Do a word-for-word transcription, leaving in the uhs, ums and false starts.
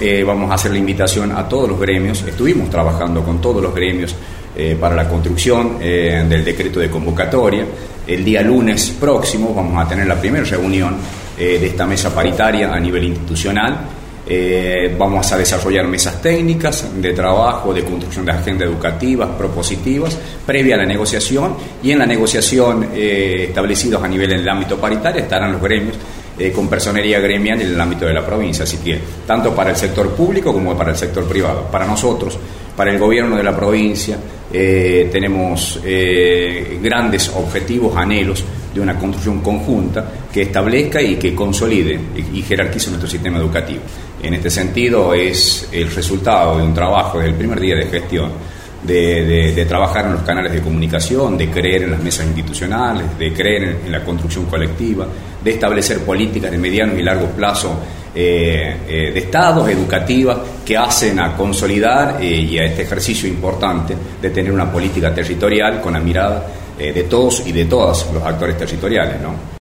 eh, vamos a hacer la invitación a todos los gremios. Estuvimos trabajando con todos los gremios eh, para la construcción eh, del decreto de convocatoria. El día lunes próximo vamos a tener la primera reunión eh, de esta mesa paritaria a nivel institucional. Eh, vamos a desarrollar mesas técnicas de trabajo, de construcción de agendas educativas, propositivas, previa a la negociación, y en la negociación eh, establecidos a nivel en el ámbito paritario estarán los gremios eh, con personería gremial en el ámbito de la provincia, así que tanto para el sector público como para el sector privado. Para nosotros, para el gobierno de la provincia, eh, tenemos eh, grandes objetivos, anhelos de una construcción conjunta que establezca y que consolide y, y jerarquice nuestro sistema educativo. En este sentido, es el resultado de un trabajo desde el primer día de gestión, de, de, de trabajar en los canales de comunicación, de creer en las mesas institucionales, de creer en, en la construcción colectiva, de establecer políticas de mediano y largo plazo eh, eh, de estados, educativas, que hacen a consolidar eh, y a este ejercicio importante de tener una política territorial con la mirada eh, de todos y de todas los actores territoriales, ¿no?